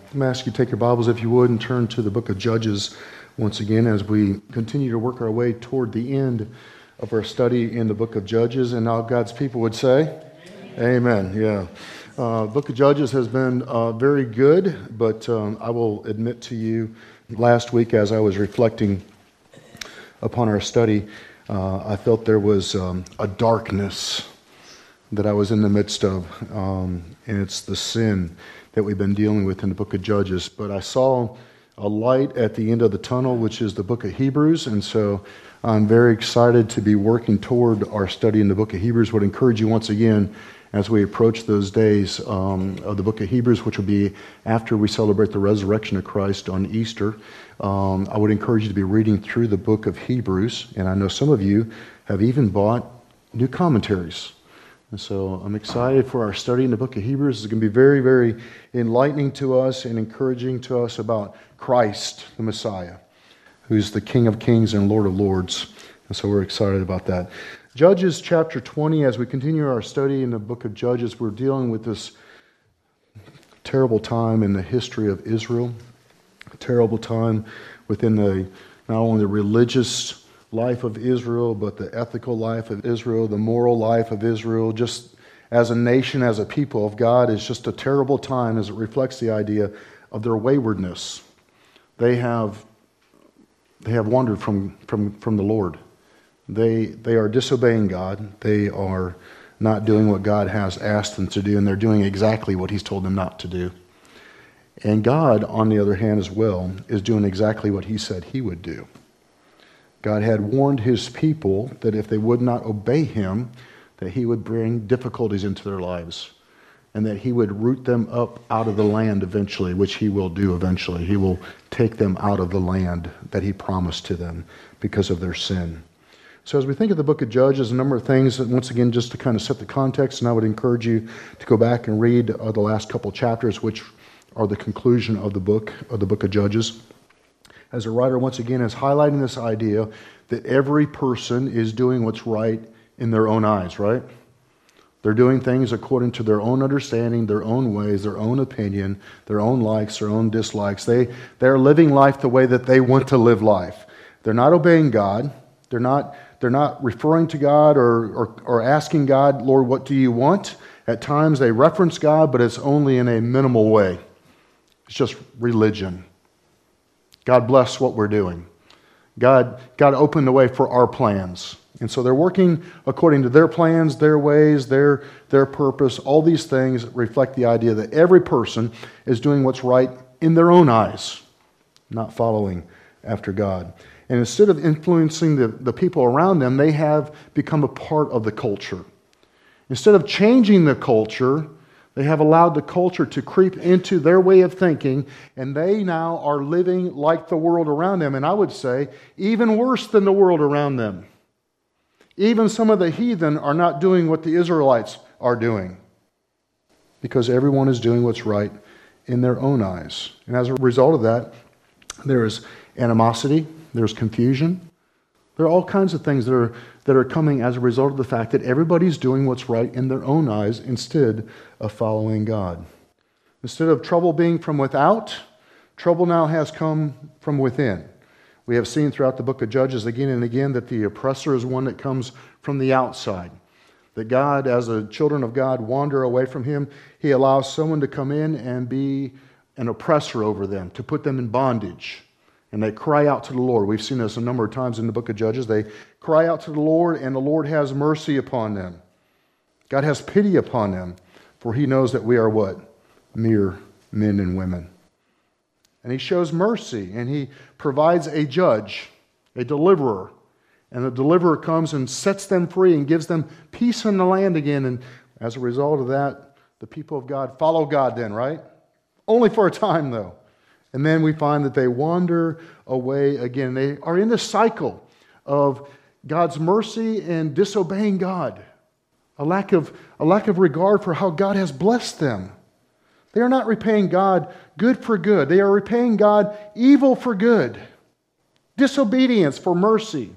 I'm going to ask you to take your Bibles, if you would, and turn to the book of Judges once again as we continue to work our way toward the end of our study in the book of Judges. And all God's people would say, Amen. Yeah. Book of Judges has been very good, but I will admit to you, last week as I was reflecting upon our study, I felt there was a darkness that I was in the midst of, and it's the sin that we've been dealing with in the book of Judges. But I saw a light at the end of the tunnel, which is the book of Hebrews, and so I'm very excited to be working toward our study in the book of Hebrews. Would encourage you once again, as we approach those days of the book of Hebrews, which will be after we celebrate the resurrection of Christ on Easter, I would encourage you to be reading through the book of Hebrews, and I know some of you have even bought new commentaries. And so I'm excited for our study in the book of Hebrews. It's going to be very, very enlightening to us and encouraging to us about Christ, the Messiah, who's the King of Kings and Lord of Lords. And so we're excited about that. Judges chapter 20, as we continue our study in the book of Judges, we're dealing with this terrible time in the history of Israel, a terrible time within not only the religious life of Israel, but the ethical life of Israel, the moral life of Israel, just as a nation, as a people of God, is just a terrible time as it reflects the idea of their waywardness. They have wandered from the Lord. They are disobeying God. They are not doing what God has asked them to do, and they're doing exactly what He's told them not to do. And God, on the other hand as well, is doing exactly what He said He would do. God had warned His people that if they would not obey Him, that He would bring difficulties into their lives, and that He would root them up out of the land eventually, which He will do eventually. He will take them out of the land that He promised to them because of their sin. So as we think of the book of Judges, a number of things, that once again, just to kind of set the context, and I would encourage you to go back and read the last couple chapters, which are the conclusion of the book of Judges. As a writer, once again, is highlighting this idea that every person is doing what's right in their own eyes, right? They're doing things according to their own understanding, their own ways, their own opinion, their own likes, their own dislikes. They're living life the way that they want to live life. They're not obeying God. They're not referring to God or asking God, Lord, what do you want? At times they reference God, but it's only in a minimal way. It's just religion. God bless what we're doing. God opened the way for our plans. And so they're working according to their plans, their ways, their purpose. All these things reflect the idea that every person is doing what's right in their own eyes, not following after God. And instead of influencing the people around them, they have become a part of the culture. Instead of changing the culture, they have allowed the culture to creep into their way of thinking, and they now are living like the world around them. And I would say, even worse than the world around them. Even some of the heathen are not doing what the Israelites are doing, because everyone is doing what's right in their own eyes. And as a result of that, there is animosity, there's confusion. There are all kinds of things that are coming as a result of the fact that everybody's doing what's right in their own eyes instead of following God. Instead of trouble being from without, trouble now has come from within. We have seen throughout the book of Judges again and again that the oppressor is one that comes from the outside. That God, as the children of God wander away from Him, He allows someone to come in and be an oppressor over them, to put them in bondage. And they cry out to the Lord. We've seen this a number of times in the book of Judges. They cry out to the Lord, and the Lord has mercy upon them. God has pity upon them, for He knows that we are what? Mere men and women. And He shows mercy, and He provides a judge, a deliverer. And the deliverer comes and sets them free and gives them peace in the land again. And as a result of that, the people of God follow God then, right? Only for a time, though. And then we find that they wander away again. They are in this cycle of God's mercy and disobeying God. A lack of regard for how God has blessed them. They are not repaying God good for good. They are repaying God evil for good. Disobedience for mercy.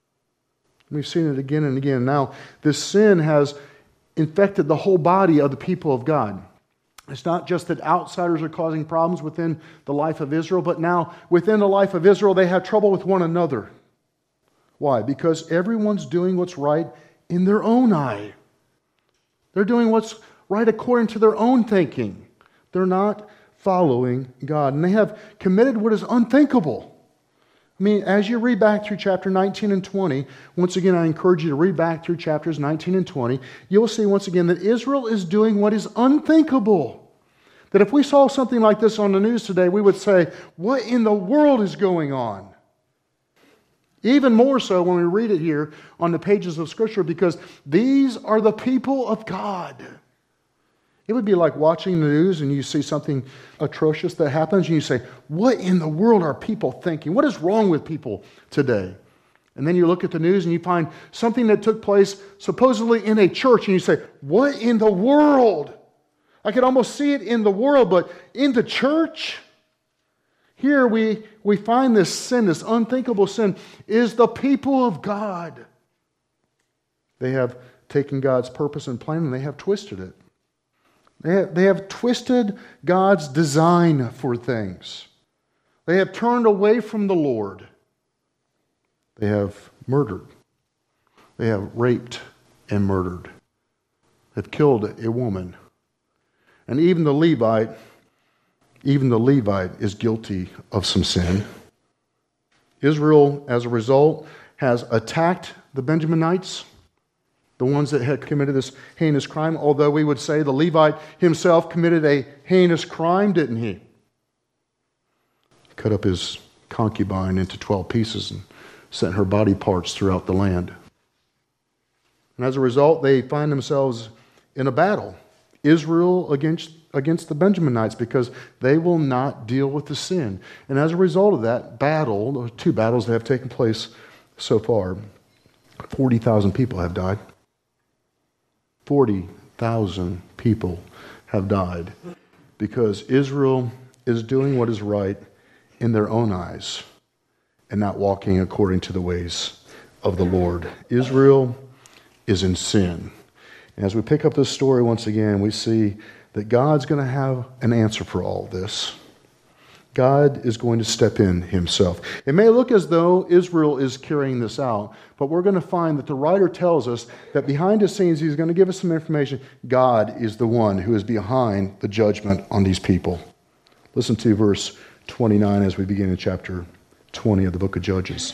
We've seen it again and again. Now, this sin has infected the whole body of the people of God. It's not just that outsiders are causing problems within the life of Israel, but now within the life of Israel, they have trouble with one another. Why? Because everyone's doing what's right in their own eye. They're doing what's right according to their own thinking. They're not following God. And they have committed what is unthinkable. I mean, as you read back through chapter 19 and 20, once again, I encourage you to read back through chapters 19 and 20. You'll see once again that Israel is doing what is unthinkable. That if we saw something like this on the news today, we would say, what in the world is going on? Even more so when we read it here on the pages of Scripture, because these are the people of God. It would be like watching the news and you see something atrocious that happens and you say, what in the world are people thinking? What is wrong with people today? And then you look at the news and you find something that took place supposedly in a church and you say, what in the world? I could almost see it in the world, but in the church? Here we find this sin, this unthinkable sin, is the people of God. They have taken God's purpose and plan and they have twisted it. They have twisted God's design for things. They have turned away from the Lord. They have murdered. They have raped and murdered. They've killed a woman. And even the Levite is guilty of some sin. Israel, as a result, has attacked the Benjaminites, the ones that had committed this heinous crime, although we would say the Levite himself committed a heinous crime, didn't he? Cut up his concubine into 12 pieces and sent her body parts throughout the land. And as a result, they find themselves in a battle. Israel against the Benjaminites, because they will not deal with the sin. And as a result of that battle, those two battles that have taken place so far, 40,000 people have died. 40,000 people have died because Israel is doing what is right in their own eyes and not walking according to the ways of the Lord. Israel is in sin. And as we pick up this story once again, we see that God's going to have an answer for all this. God is going to step in himself. It may look as though Israel is carrying this out, but we're going to find that the writer tells us that behind the scenes, he's going to give us some information. God is the one who is behind the judgment on these people. Listen to verse 29 as we begin in chapter 20 of the book of Judges.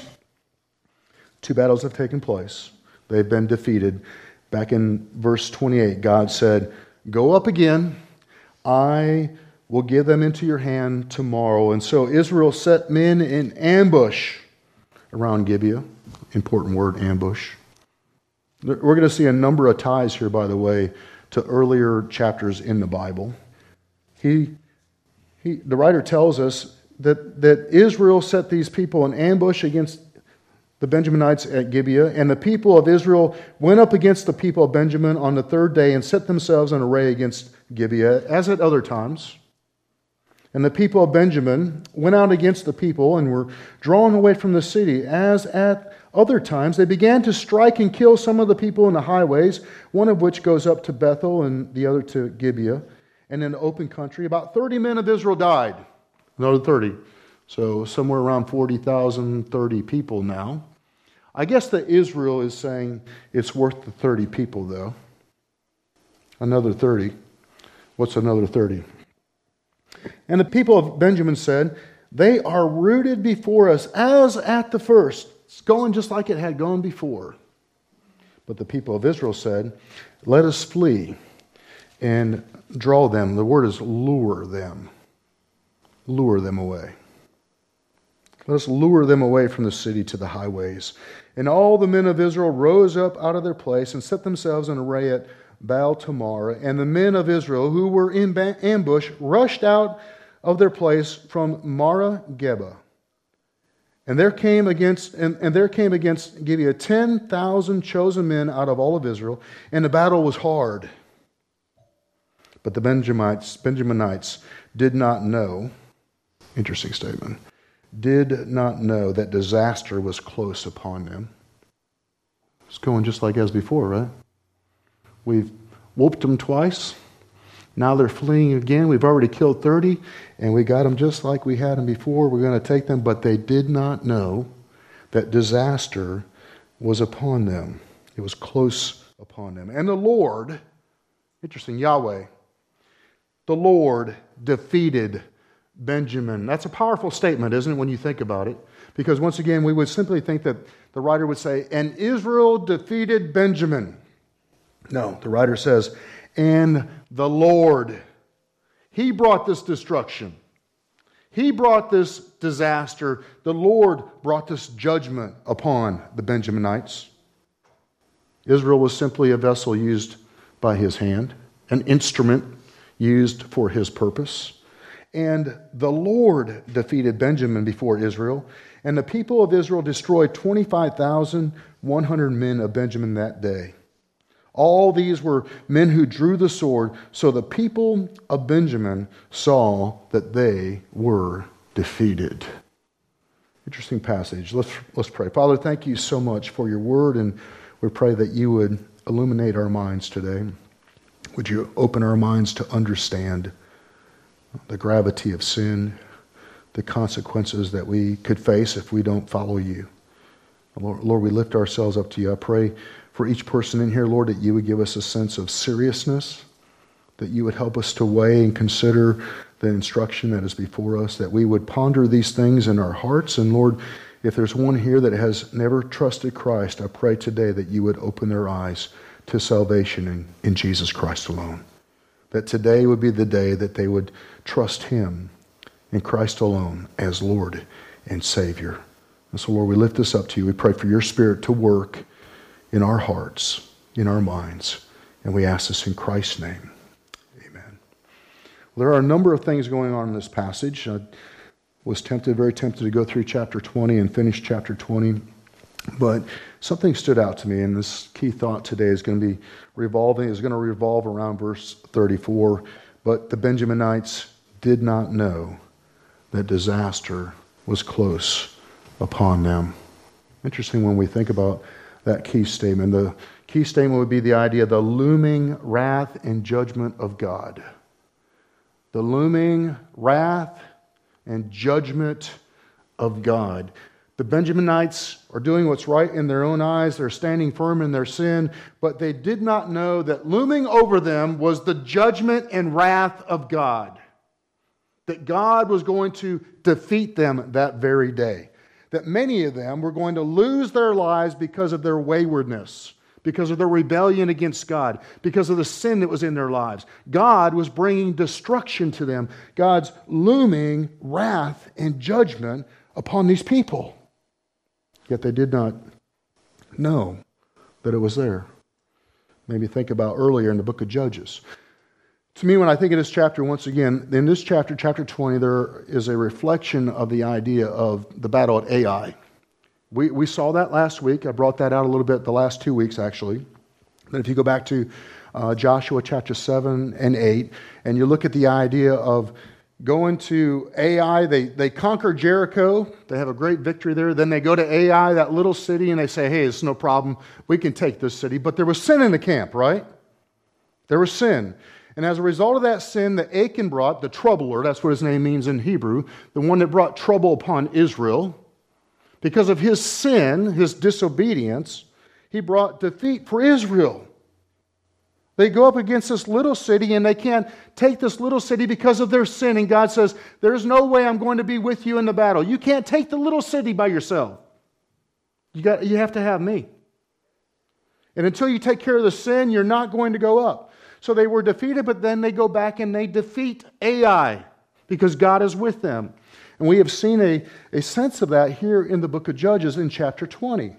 Two battles have taken place. They've been defeated. Back in verse 28, God said, "Go up again. I will give them into your hand tomorrow." And so Israel set men in ambush around Gibeah. Important word, ambush. We're going to see a number of ties here, by the way, to earlier chapters in the Bible. The writer tells us that Israel set these people in ambush against the Benjaminites at Gibeah, and the people of Israel went up against the people of Benjamin on the third day and set themselves in array against Gibeah, as at other times. And the people of Benjamin went out against the people and were drawn away from the city, as at other times. They began to strike and kill some of the people in the highways, one of which goes up to Bethel and the other to Gibeah. And in the open country, about 30 men of Israel died. Another 30. So somewhere around 40,000, 30 people now. I guess that Israel is saying it's worth the 30 people, though. Another 30. What's another 30? And the people of Benjamin said, "They are rooted before us as at the first." It's going just like it had gone before. But the people of Israel said, "Let us flee and draw them." The word is lure them. Lure them away. Let us lure them away from the city to the highways. And all the men of Israel rose up out of their place and set themselves in array at Baal Tamar. And the men of Israel who were in ambush rushed out of their place from Mara Geba. And there came against Gibeah 10,000 chosen men out of all of Israel, and the battle was hard. But the Benjaminites did not know, interesting statement, did not know that disaster was close upon them. It's going just like as before, right? We've whooped them twice. Now they're fleeing again. We've already killed 30, and we got them just like we had them before. We're going to take them. But they did not know that disaster was upon them. It was close upon them. And the Lord, interesting, Yahweh, the Lord defeated Benjamin. That's a powerful statement, isn't it, when you think about it? Because once again, we would simply think that the writer would say, and Israel defeated Benjamin. No, the writer says, and the Lord, He brought this destruction. He brought this disaster. The Lord brought this judgment upon the Benjaminites. Israel was simply a vessel used by His hand, an instrument used for His purpose. And the Lord defeated Benjamin before Israel, and the people of Israel destroyed 25,100 men of Benjamin that day. All these were men who drew the sword, so the people of Benjamin saw that they were defeated. Interesting passage. Let's pray. Father, thank you so much for your word, and we pray that you would illuminate our minds today. Would you open our minds to understand the gravity of sin, the consequences that we could face if we don't follow you. Lord, we lift ourselves up to you. I pray for each person in here, Lord, that you would give us a sense of seriousness, that you would help us to weigh and consider the instruction that is before us, that we would ponder these things in our hearts. And Lord, if there's one here that has never trusted Christ, I pray today that you would open their eyes to salvation in Jesus Christ alone. That today would be the day that they would trust Him in Christ alone as Lord and Savior. And so, Lord, we lift this up to you. We pray for your Spirit to work in our hearts, in our minds. And we ask this in Christ's name. Amen. Well, there are a number of things going on in this passage. I was very tempted to go through chapter 20 and finish chapter 20. But something stood out to me, and this key thought today is going to revolve around verse 34. But the Benjaminites did not know that disaster was close upon them. Interesting when we think about that key statement. The key statement would be the idea of the looming wrath and judgment of God. The looming wrath and judgment of God. The Benjaminites are doing what's right in their own eyes. They're standing firm in their sin, but they did not know that looming over them was the judgment and wrath of God. That God was going to defeat them that very day. That many of them were going to lose their lives because of their waywardness, because of their rebellion against God, because of the sin that was in their lives. God was bringing destruction to them. God's looming wrath and judgment upon these people. Yet they did not know that it was there. Maybe think about earlier in the book of Judges. To me, when I think of this chapter, once again, in this chapter, chapter 20, there is a reflection of the idea of the battle at Ai. We saw that last week. I brought that out a little bit the last 2 weeks, actually. Then if you go back to Joshua chapter 7 and 8, and you look at the idea of going to Ai, they conquer Jericho. They have a great victory there. Then they go to Ai, that little city, and they say, hey, it's no problem. We can take this city. But there was sin in the camp, right? There was sin. And as a result of that sin that Achan brought, the troubler, that's what his name means in Hebrew, the one that brought trouble upon Israel, because of his sin, his disobedience, he brought defeat for Israel. They go up against this little city and they can't take this little city because of their sin. And God says, there's no way I'm going to be with you in the battle. You can't take the little city by yourself. You have to have me. And until you take care of the sin, you're not going to go up. So they were defeated, but then they go back and they defeat Ai because God is with them. And we have seen a sense of that here in the book of Judges in chapter 20.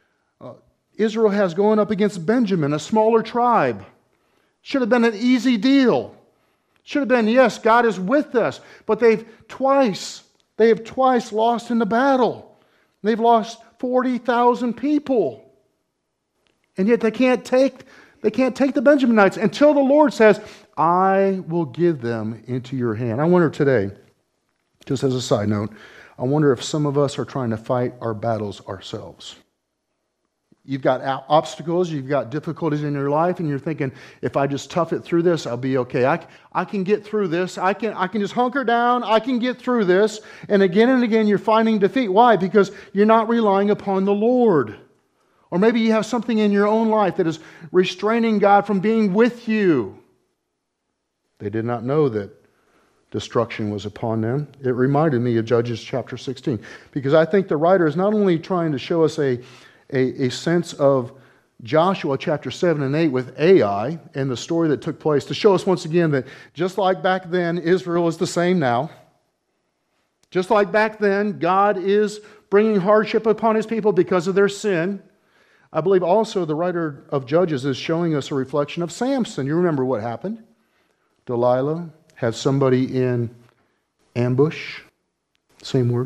Israel has gone up against Benjamin, a smaller tribe. Should have been an easy deal. Should have been, yes, God is with us. But they have twice lost in the battle. They've lost 40,000 people. And yet they can't take the Benjaminites until the Lord says, I will give them into your hand. I wonder today, just as a side note, I wonder if some of us are trying to fight our battles ourselves. You've got obstacles, you've got difficulties in your life, and you're thinking, if I just tough it through this, I'll be okay. I can get through this. I can just hunker down. I can get through this. And again, you're finding defeat. Why? Because you're not relying upon the Lord. Or maybe you have something in your own life that is restraining God from being with you. They did not know that destruction was upon them. It reminded me of Judges chapter 16. Because I think the writer is not only trying to show us a sense of Joshua chapter 7 and 8 with Ai and the story that took place to show us once again that just like back then, Israel is the same now. Just like back then, God is bringing hardship upon His people because of their sin. I believe also the writer of Judges is showing us a reflection of Samson. You remember what happened? Delilah had somebody in ambush. Same word.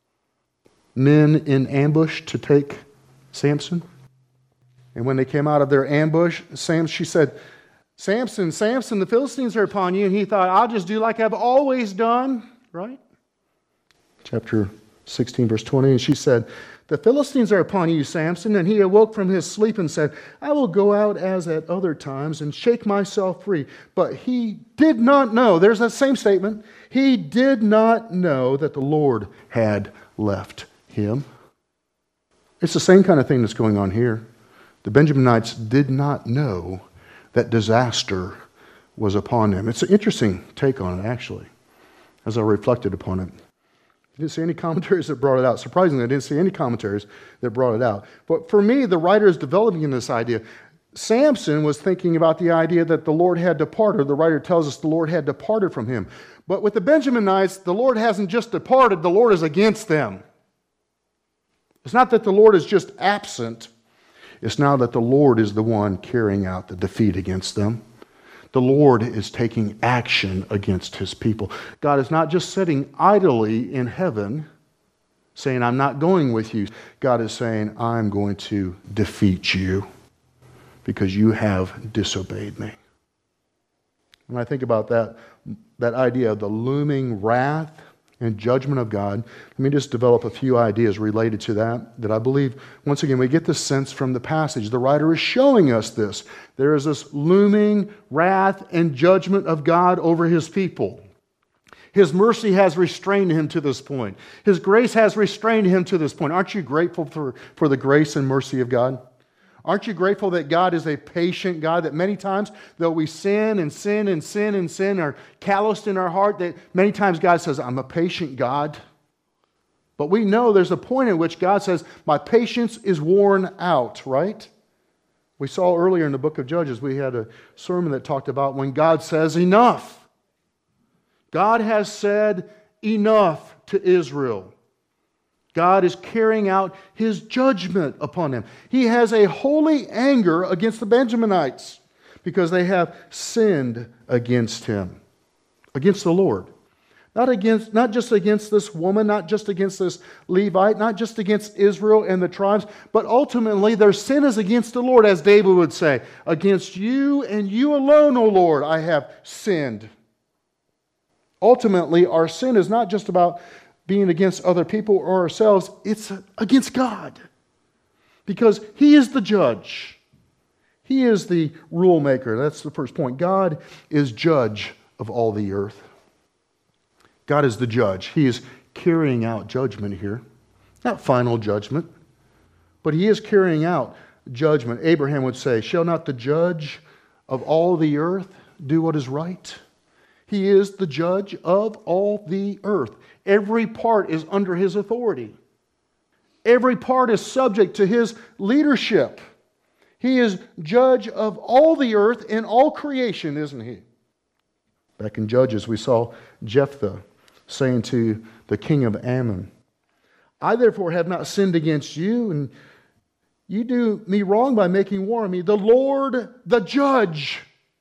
Men in ambush to take Samson. And when they came out of their ambush, she said, Samson, Samson, the Philistines are upon you. And he thought, I'll just do like I've always done. Right? Chapter 16, verse 20. And she said, the Philistines are upon you, Samson. And he awoke from his sleep and said, I will go out as at other times and shake myself free. But he did not know, there's that same statement, he did not know that the Lord had left him. It's the same kind of thing that's going on here. The Benjaminites did not know that disaster was upon them. It's an interesting take on it, actually, as I reflected upon it. I didn't see any commentaries that brought it out. Surprisingly, I didn't see any commentaries that brought it out. But for me, the writer is developing in this idea. Samson was thinking about the idea that the Lord had departed. The writer tells us the Lord had departed from him. But with the Benjaminites, the Lord hasn't just departed, the Lord is against them. It's not that the Lord is just absent. It's now that the Lord is the one carrying out the defeat against them. The Lord is taking action against His people. God is not just sitting idly in heaven saying, I'm not going with you. God is saying, I'm going to defeat you because you have disobeyed me. When I think about that idea of the looming wrath and judgment of God, let me just develop a few ideas related to that I believe, once again, we get this sense from the passage. The writer is showing us this. There is this looming wrath and judgment of God over His people. His mercy has restrained Him to this point. His grace has restrained Him to this point. Aren't you grateful for the grace and mercy of God? Aren't you grateful that God is a patient God, that many times, though we sin and sin and sin and sin, are calloused in our heart, that many times God says, I'm a patient God. But we know there's a point in which God says, my patience is worn out, right? We saw earlier in the book of Judges, we had a sermon that talked about when God says enough. God has said enough to Israel. God is carrying out His judgment upon them. He has a holy anger against the Benjaminites because they have sinned against Him, against the Lord. Not just against this woman, not just against this Levite, not just against Israel and the tribes, but ultimately their sin is against the Lord, as David would say. Against you and you alone, O Lord, I have sinned. Ultimately, our sin is not just about being against other people or ourselves, it's against God. Because He is the judge. He is the rule maker. That's the first point. God is judge of all the earth. God is the judge. He is carrying out judgment here. Not final judgment, but He is carrying out judgment. Abraham would say, shall not the judge of all the earth do what is right? He is the judge of all the earth. Every part is under His authority. Every part is subject to His leadership. He is judge of all the earth and all creation, isn't He? Back in Judges, we saw Jephthah saying to the king of Ammon, I therefore have not sinned against you, and you do me wrong by making war on me. The Lord, the judge.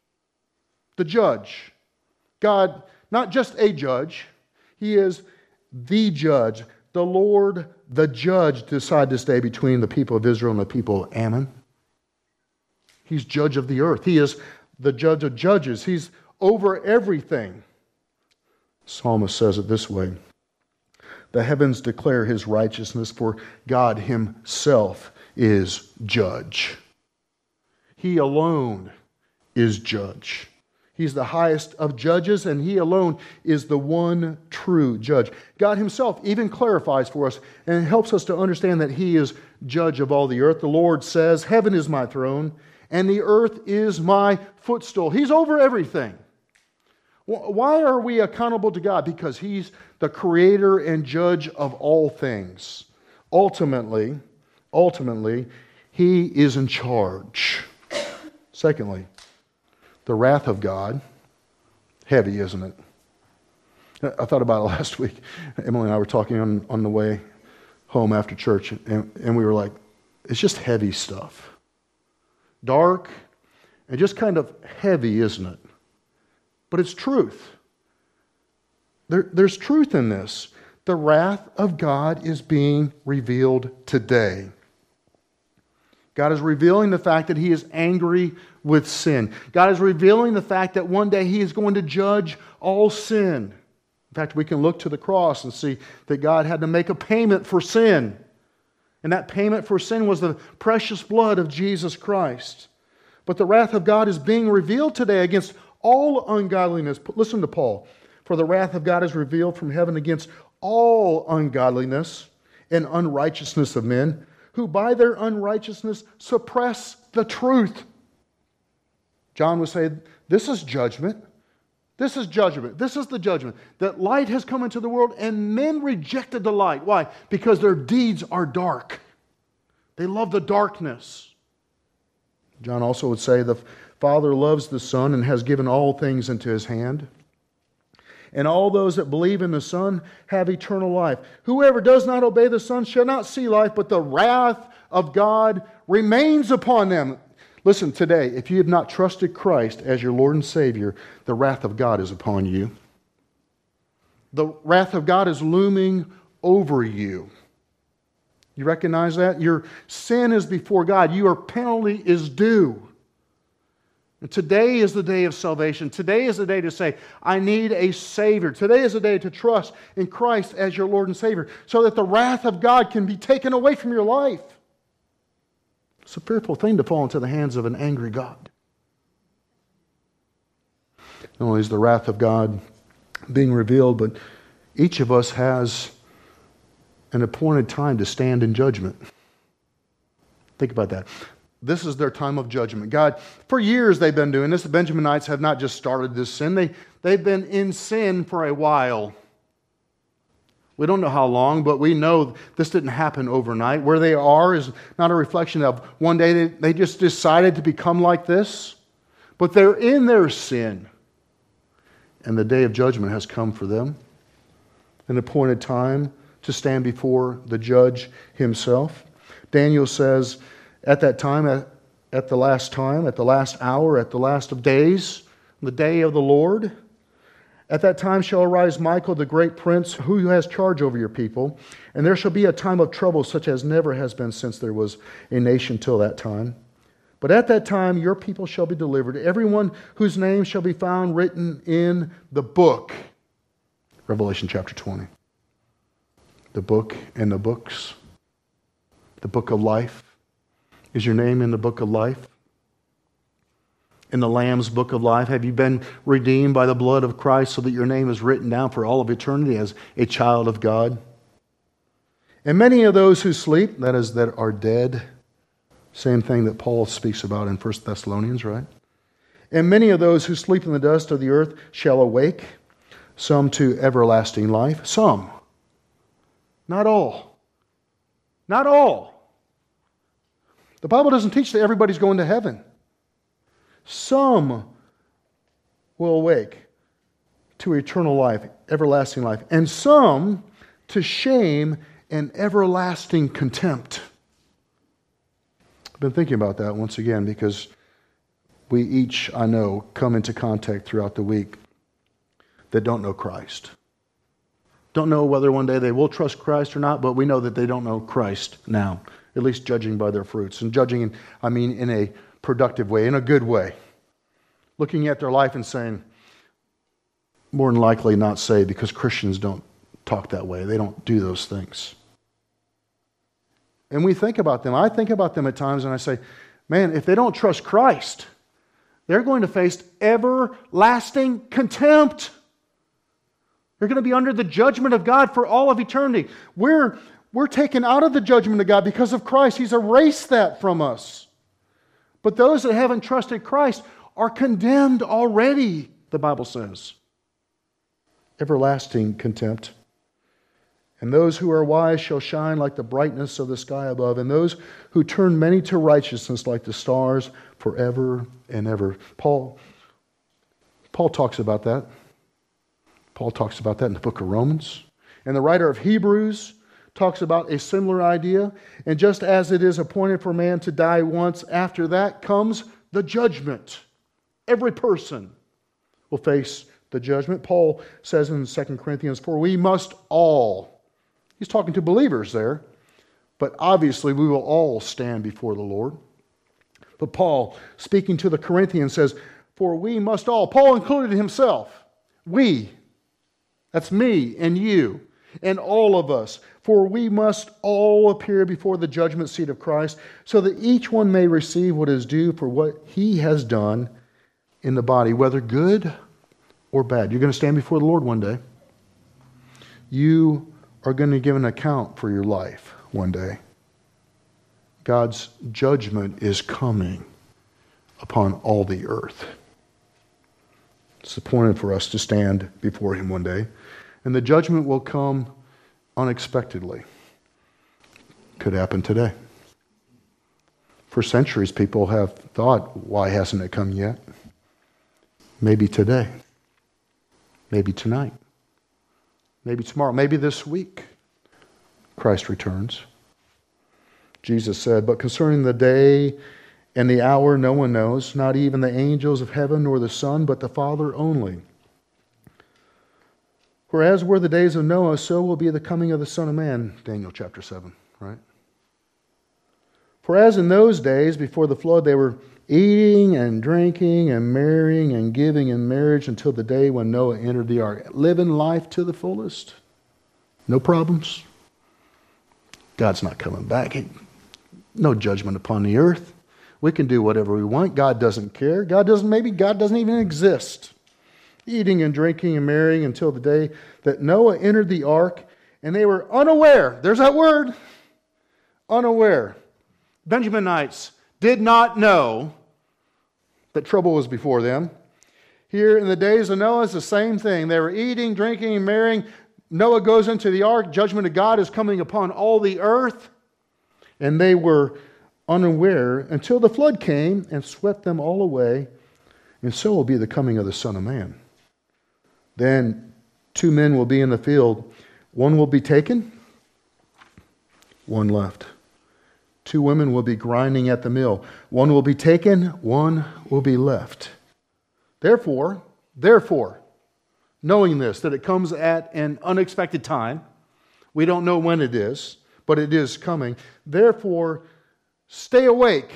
God, not just a judge, He is the judge. The Lord, the judge, decide this day between the people of Israel and the people of Ammon. He's judge of the earth. He is the judge of judges. He's over everything. Psalmist says it this way. The heavens declare His righteousness, for God Himself is judge. He alone is judge. He's the highest of judges, and He alone is the one true judge. God Himself even clarifies for us and helps us to understand that He is judge of all the earth. The Lord says, "Heaven is my throne, and the earth is my footstool." He's over everything. Why are we accountable to God? Because He's the creator and judge of all things. Ultimately, He is in charge. Secondly, the wrath of God, heavy, isn't it? I thought about it last week. Emily and I were talking on the way home after church, and we were like, it's just heavy stuff. Dark and just kind of heavy, isn't it? But it's truth. There's truth in this. The wrath of God is being revealed today. God is revealing the fact that He is angry with sin. God is revealing the fact that one day He is going to judge all sin. In fact, we can look to the cross and see that God had to make a payment for sin. And that payment for sin was the precious blood of Jesus Christ. But the wrath of God is being revealed today against all ungodliness. Listen to Paul. For the wrath of God is revealed from heaven against all ungodliness and unrighteousness of men, who by their unrighteousness suppress the truth. John would say, this is judgment. This is judgment. This is the judgment. That light has come into the world and men rejected the light. Why? Because their deeds are dark. They love the darkness. John also would say, the Father loves the Son and has given all things into His hand. And all those that believe in the Son have eternal life. Whoever does not obey the Son shall not see life, but the wrath of God remains upon them. Listen, today, if you have not trusted Christ as your Lord and Savior, the wrath of God is upon you. The wrath of God is looming over you. You recognize that? Your sin is before God. Your penalty is due. And today is the day of salvation. Today is the day to say, I need a Savior. Today is the day to trust in Christ as your Lord and Savior so that the wrath of God can be taken away from your life. It's a fearful thing to fall into the hands of an angry God. Not only is the wrath of God being revealed, but each of us has an appointed time to stand in judgment. Think about that. This is their time of judgment. God, for years they've been doing this. The Benjaminites have not just started this sin. They've been in sin for a while. We don't know how long, but we know this didn't happen overnight. Where they are is not a reflection of one day they just decided to become like this. But they're in their sin. And the day of judgment has come for them. An appointed time to stand before the judge himself. Daniel says, at that time, at the last hour, at the last of days, the day of the Lord, at that time shall arise Michael, the great prince, who has charge over your people, and there shall be a time of trouble such as never has been since there was a nation till that time. But at that time your people shall be delivered, everyone whose name shall be found written in the book. Revelation chapter 20. The book and the books. The book of life. Is your name in the book of life? In the Lamb's book of life? Have you been redeemed by the blood of Christ so that your name is written down for all of eternity as a child of God? And many of those who sleep, that is, that are dead, same thing that Paul speaks about in 1 Thessalonians, right? And many of those who sleep in the dust of the earth shall awake, some to everlasting life, some. Not all. Not all. The Bible doesn't teach that everybody's going to heaven. Some will awake to eternal life, everlasting life, and some to shame and everlasting contempt. I've been thinking about that once again because we each, I know, come into contact throughout the week that don't know Christ. Don't know whether one day they will trust Christ or not, but we know that they don't know Christ now. At least judging by their fruits. And judging, I mean, in a productive way, in a good way. Looking at their life and saying, more than likely not saved because Christians don't talk that way. They don't do those things. And we think about them. I think about them at times and I say, man, if they don't trust Christ, they're going to face everlasting contempt. They're going to be under the judgment of God for all of eternity. We're taken out of the judgment of God because of Christ. He's erased that from us. But those that haven't trusted Christ are condemned already, the Bible says. Everlasting contempt. And those who are wise shall shine like the brightness of the sky above, and those who turn many to righteousness like the stars forever and ever. Paul talks about that. Paul talks about that in the book of Romans. And the writer of Hebrews talks about a similar idea. And just as it is appointed for man to die once, after that comes the judgment. Every person will face the judgment. Paul says in 2 Corinthians 4, we must all, he's talking to believers there, but obviously we will all stand before the Lord. But Paul, speaking to the Corinthians, says, for we must all, Paul included himself, we, that's me and you and all of us, for we must all appear before the judgment seat of Christ, so that each one may receive what is due for what he has done in the body, whether good or bad. You're going to stand before the Lord one day. You are going to give an account for your life one day. God's judgment is coming upon all the earth. It's appointed for us to stand before Him one day. And the judgment will come unexpectedly. Could happen today. For centuries, people have thought, why hasn't it come yet? Maybe today. Maybe tonight. Maybe tomorrow. Maybe this week. Christ returns. Jesus said, but concerning the day and the hour no one knows, not even the angels of heaven nor the Son, but the Father only. For as were the days of Noah, so will be the coming of the Son of Man. Daniel chapter 7, right? For as in those days before the flood they were eating and drinking and marrying and giving in marriage until the day when Noah entered the ark. Living life to the fullest. No problems. God's not coming back. No judgment upon the earth. We can do whatever we want. God doesn't care. Maybe God doesn't even exist. Eating and drinking and marrying until the day that Noah entered the ark, and they were unaware. There's that word. Unaware. Benjaminites did not know that trouble was before them. Here in the days of Noah, it's the same thing. They were eating, drinking, and marrying. Noah goes into the ark. Judgment of God is coming upon all the earth. And they were unaware until the flood came and swept them all away. And so will be the coming of the Son of Man. Then 2 men will be in the field. One will be taken, one left. 2 women will be grinding at the mill. One will be taken, one will be left. Therefore, knowing this, that it comes at an unexpected time, we don't know when it is, but it is coming. Therefore, stay awake.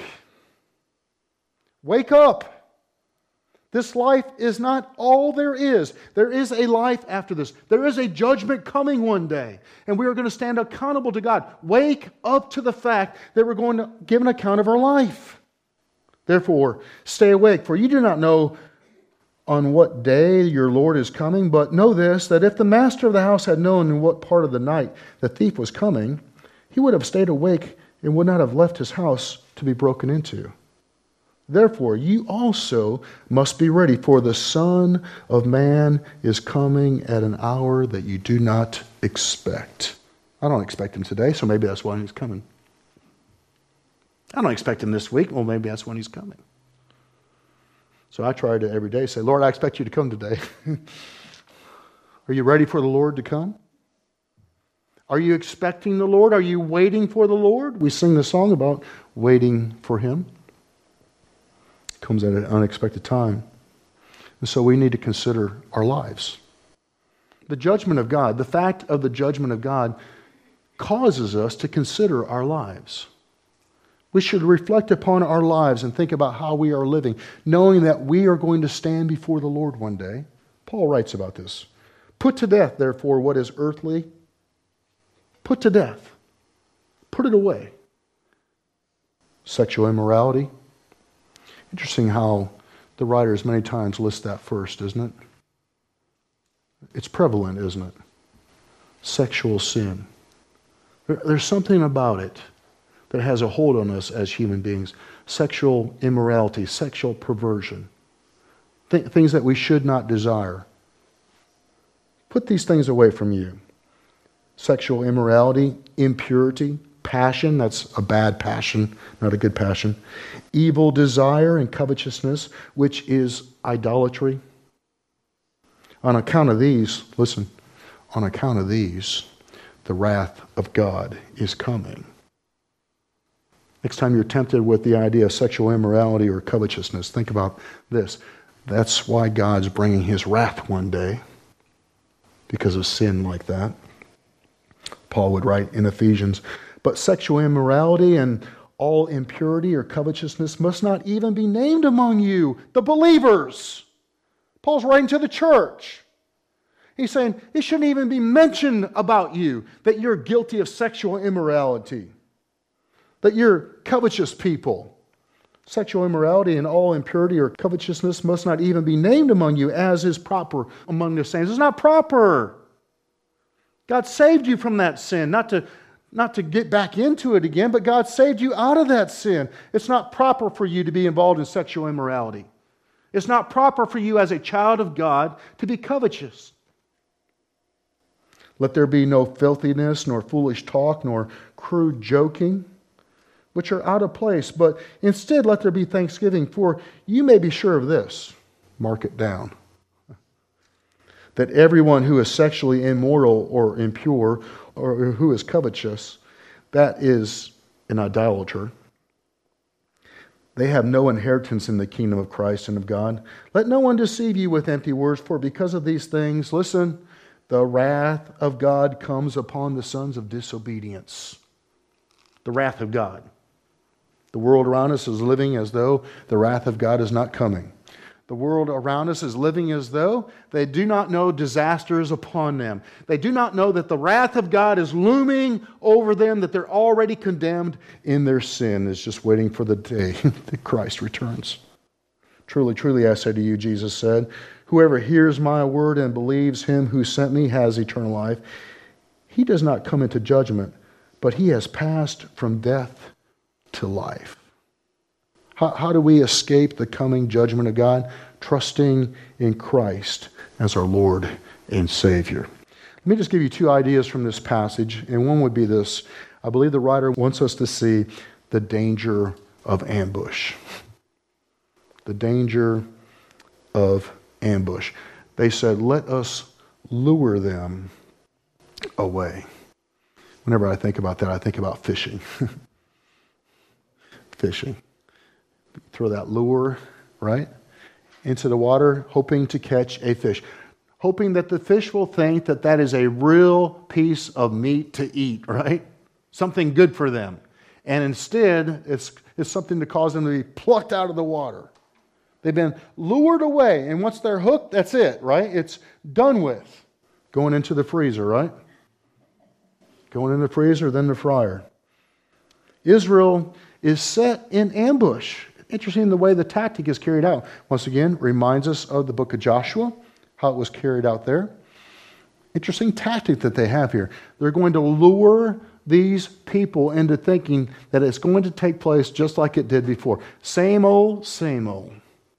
Wake up. This life is not all there is. There is a life after this. There is a judgment coming one day. And we are going to stand accountable to God. Wake up to the fact that we're going to give an account of our life. Therefore, stay awake, for you do not know on what day your Lord is coming, but know this, that if the master of the house had known in what part of the night the thief was coming, he would have stayed awake and would not have left his house to be broken into. Therefore, you also must be ready, for the Son of Man is coming at an hour that you do not expect. I don't expect him today, so maybe that's why he's coming. I don't expect him this week, well, maybe that's when he's coming. So I try to every day say, Lord, I expect you to come today. Are you ready for the Lord to come? Are you expecting the Lord? Are you waiting for the Lord? We sing the song about waiting for Him. It comes at an unexpected time. And so we need to consider our lives. The judgment of God, the fact of the judgment of God causes us to consider our lives. We should reflect upon our lives and think about how we are living, knowing that we are going to stand before the Lord one day. Paul writes about this. Put to death, therefore, what is earthly. Put to death. Put it away. Sexual immorality. Interesting how the writers many times list that first, isn't it? It's prevalent, isn't it? Sexual sin. There's something about it that has a hold on us as human beings. Sexual immorality, sexual perversion. Things that we should not desire. Put these things away from you. Sexual immorality, impurity, passion, that's a bad passion, not a good passion. Evil desire and covetousness, which is idolatry. On account of these, listen, on account of these, the wrath of God is coming. Next time you're tempted with the idea of sexual immorality or covetousness, think about this. That's why God's bringing his wrath one day, because of sin like that. Paul would write in Ephesians, but sexual immorality and all impurity or covetousness must not even be named among you, the believers. Paul's writing to the church. He's saying it shouldn't even be mentioned about you that you're guilty of sexual immorality, that you're covetous people. Sexual immorality and all impurity or covetousness must not even be named among you, as is proper among the saints. It's not proper. God saved you from that sin, not to get back into it again, but God saved you out of that sin. It's not proper for you to be involved in sexual immorality. It's not proper for you as a child of God to be covetous. Let there be no filthiness, nor foolish talk, nor crude joking, which are out of place, but instead let there be thanksgiving, for you may be sure of this, mark it down, that everyone who is sexually immoral or impure, or who is covetous, that is an idolater. They have no inheritance in the kingdom of Christ and of God. Let no one deceive you with empty words, for because of these things, listen, the wrath of God comes upon the sons of disobedience. The wrath of God. The world around us is living as though the wrath of God is not coming. The world around us is living as though they do not know disasters upon them. They do not know that the wrath of God is looming over them, that they're already condemned in their sin. It's just waiting for the day that Christ returns. Truly, truly, I say to you, Jesus said, whoever hears my word and believes him who sent me has eternal life. He does not come into judgment, but he has passed from death to life. How do we escape the coming judgment of God? Trusting in Christ as our Lord and Savior. Let me just give you two ideas from this passage, and one would be this. I believe the writer wants us to see the danger of ambush. The danger of ambush. They said, let us lure them away. Whenever I think about that, I think about fishing. Fishing. Throw that lure, right, into the water, hoping to catch a fish. Hoping that the fish will think that that is a real piece of meat to eat, right? Something good for them. And instead, it's something to cause them to be plucked out of the water. They've been lured away, and once they're hooked, that's it, right? It's done with. Going into the freezer, right? Going in the freezer, then the fryer. Israel is set in ambush. Interesting the way the tactic is carried out. Once again, reminds us of the book of Joshua, how it was carried out there. Interesting tactic that they have here. They're going to lure these people into thinking that it's going to take place just like it did before. Same old, same old.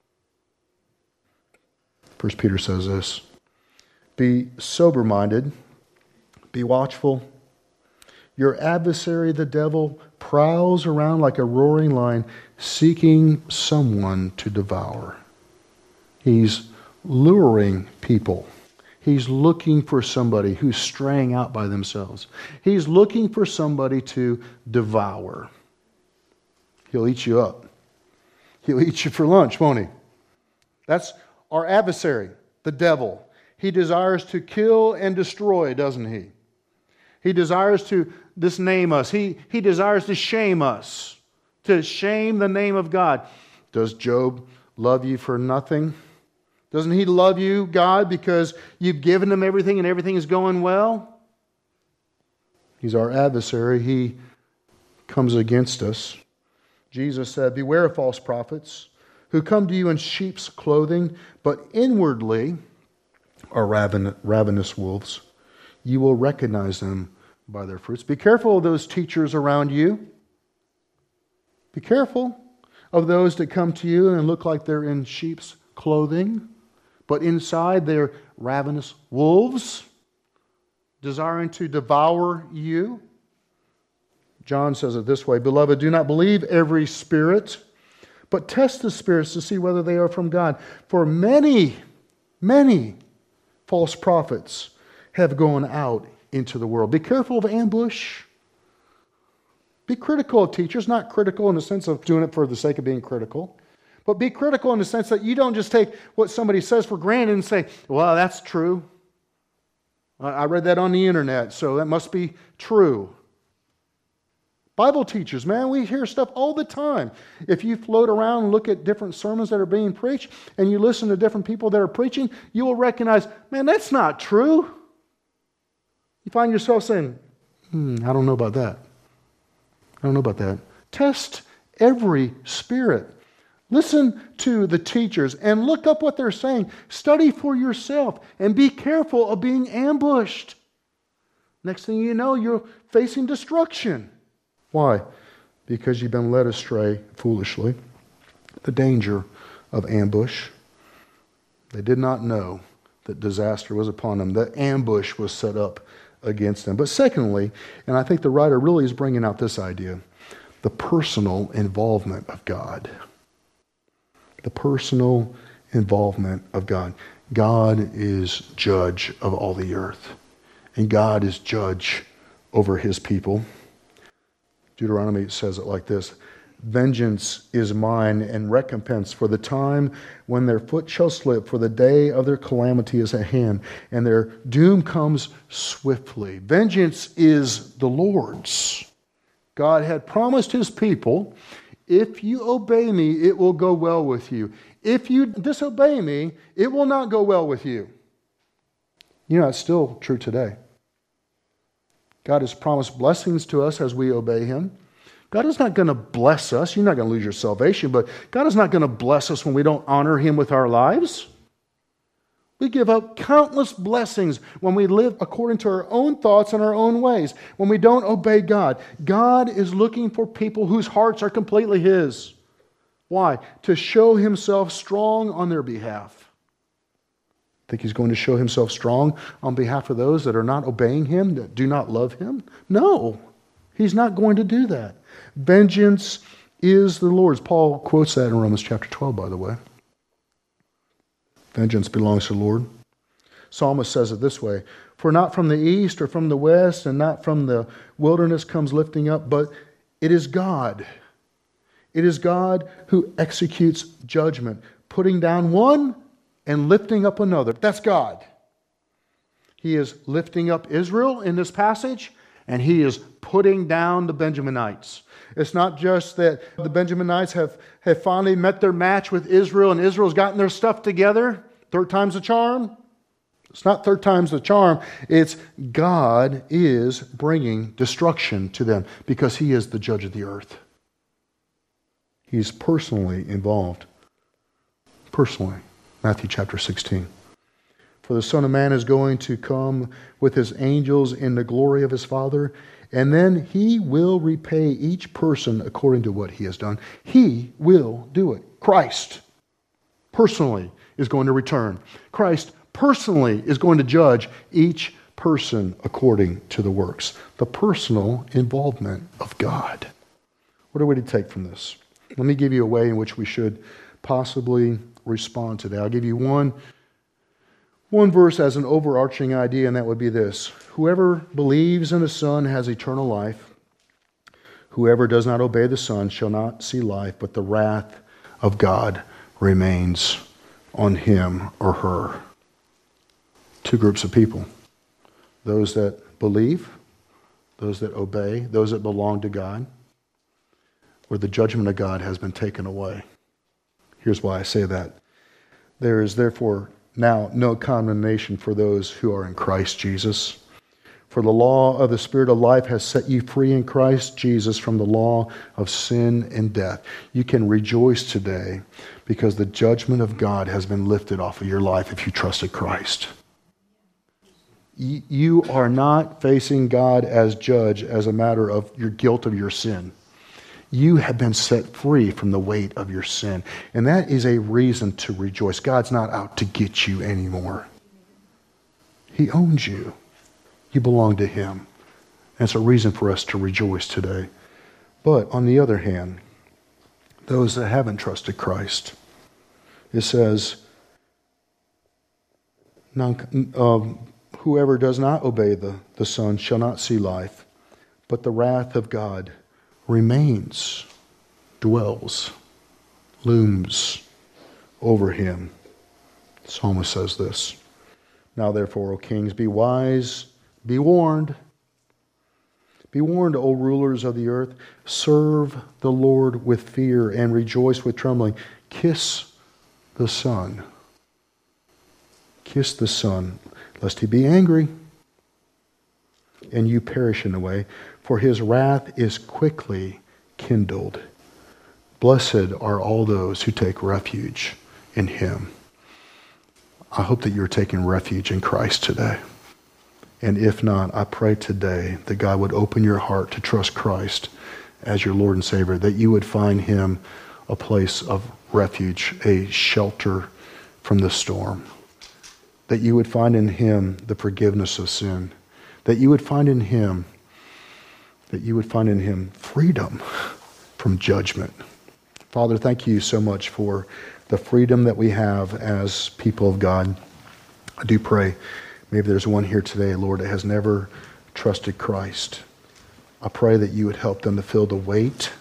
1 Peter says this, be sober-minded, be watchful. Your adversary, the devil, prowls around like a roaring lion, seeking someone to devour. He's luring people. He's looking for somebody who's straying out by themselves. He's looking for somebody to devour. He'll eat you up. He'll eat you for lunch, won't he? That's our adversary, the devil. He desires to kill and destroy, doesn't he? He desires to disname us. He desires to shame us, to shame the name of God. Does Job love you for nothing? Doesn't he love you, God, because you've given him everything and everything is going well? He's our adversary. He comes against us. Jesus said, "Beware of false prophets who come to you in sheep's clothing, but inwardly are ravenous wolves. You will recognize them by their fruits." Be careful of those teachers around you. Be careful of those that come to you and look like they're in sheep's clothing, but inside they're ravenous wolves, desiring to devour you. John says it this way, "Beloved, do not believe every spirit, but test the spirits to see whether they are from God. For many false prophets have gone out into the world." Be careful of ambush. Be critical of teachers, not critical in the sense of doing it for the sake of being critical, but be critical in the sense that you don't just take what somebody says for granted and say, "Well, that's true. I read that on the internet, so that must be true." Bible teachers, man, we hear stuff all the time. If you float around and look at different sermons that are being preached and you listen to different people that are preaching, you will recognize, man, that's not true. You find yourself saying, I don't know about that. I don't know about that. Test every spirit. Listen to the teachers and look up what they're saying. Study for yourself and be careful of being ambushed. Next thing you know, you're facing destruction. Why? Because you've been led astray foolishly. The danger of ambush. They did not know that disaster was upon them. The ambush was set up against them. But secondly, and I think the writer really is bringing out this idea, the personal involvement of God. The personal involvement of God. God is judge of all the earth. And God is judge over his people. Deuteronomy says it like this, "Vengeance is mine and recompense for the time when their foot shall slip, for the day of their calamity is at hand, and their doom comes swiftly." Vengeance is the Lord's. God had promised his people, if you obey me, it will go well with you. If you disobey me, it will not go well with you. You know, it's still true today. God has promised blessings to us as we obey him. God is not going to bless us. You're not going to lose your salvation, but God is not going to bless us when we don't honor him with our lives. We give up countless blessings when we live according to our own thoughts and our own ways, when we don't obey God. God is looking for people whose hearts are completely his. Why? To show himself strong on their behalf. Think he's going to show himself strong on behalf of those that are not obeying him, that do not love him? No, he's not going to do that. Vengeance is the Lord's. Paul quotes that in Romans chapter 12, by the way. Vengeance belongs to the Lord. Psalmist says it this way, "For not from the east or from the west and not from the wilderness comes lifting up, but it is God. It is God who executes judgment, putting down one and lifting up another." That's God. He is lifting up Israel in this passage, and he is putting down the Benjaminites. It's not just that the Benjaminites have finally met their match with Israel and Israel's gotten their stuff together. Third time's the charm. It's not third time's the charm. It's God is bringing destruction to them because he is the judge of the earth. He's personally involved. Personally. Matthew chapter 16. "For the Son of Man is going to come with his angels in the glory of his Father, and then he will repay each person according to what he has done." He will do it. Christ personally is going to return. Christ personally is going to judge each person according to the works. The personal involvement of God. What are we to take from this? Let me give you a way in which we should possibly respond today. I'll give you one verse as an overarching idea, and that would be this. Whoever believes in the Son has eternal life. Whoever does not obey the Son shall not see life, but the wrath of God remains on him or her. Two groups of people. Those that believe, those that obey, those that belong to God, where the judgment of God has been taken away. Here's why I say that. There is therefore now no condemnation for those who are in Christ Jesus. For the law of the Spirit of life has set you free in Christ Jesus from the law of sin and death. You can rejoice today because the judgment of God has been lifted off of your life if you trusted Christ. You are not facing God as judge as a matter of your guilt of your sin. You have been set free from the weight of your sin. And that is a reason to rejoice. God's not out to get you anymore. He owns you. You belong to Him. And it's a reason for us to rejoice today. But on the other hand, those that haven't trusted Christ, it says, whoever does not obey the Son shall not see life, but the wrath of God remains, dwells, looms over him. The psalmist says this. Now therefore, O kings, be wise, be warned. Be warned, O rulers of the earth. Serve the Lord with fear and rejoice with trembling. Kiss the Son. Kiss the Son, lest He be angry and you perish in the way, for His wrath is quickly kindled. Blessed are all those who take refuge in Him. I hope that you're taking refuge in Christ today. And if not, I pray today that God would open your heart to trust Christ as your Lord and Savior, that you would find Him a place of refuge, a shelter from the storm, that you would find in Him the forgiveness of sin, that you would find in Him freedom from judgment. Father, thank you so much for the freedom that we have as people of God. I do pray, maybe there's one here today, Lord, that has never trusted Christ. I pray that you would help them to feel the weight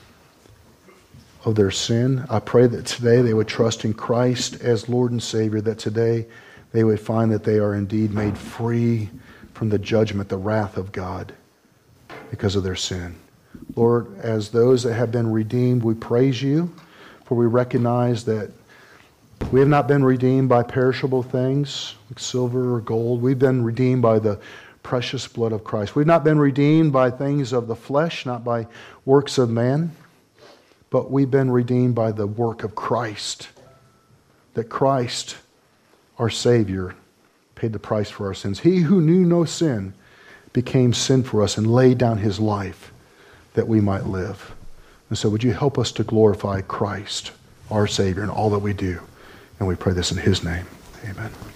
of their sin. I pray that today they would trust in Christ as Lord and Savior, that today they would find that they are indeed made free from the judgment, the wrath of God because of their sin. Lord, as those that have been redeemed, we praise you, for we recognize that we have not been redeemed by perishable things, like silver or gold. We've been redeemed by the precious blood of Christ. We've not been redeemed by things of the flesh, not by works of man, but we've been redeemed by the work of Christ. That Christ, our Savior, paid the price for our sins. He who knew no sin became sin for us and laid down His life that we might live. And so would you help us to glorify Christ, our Savior, in all that we do? And we pray this in His name. Amen.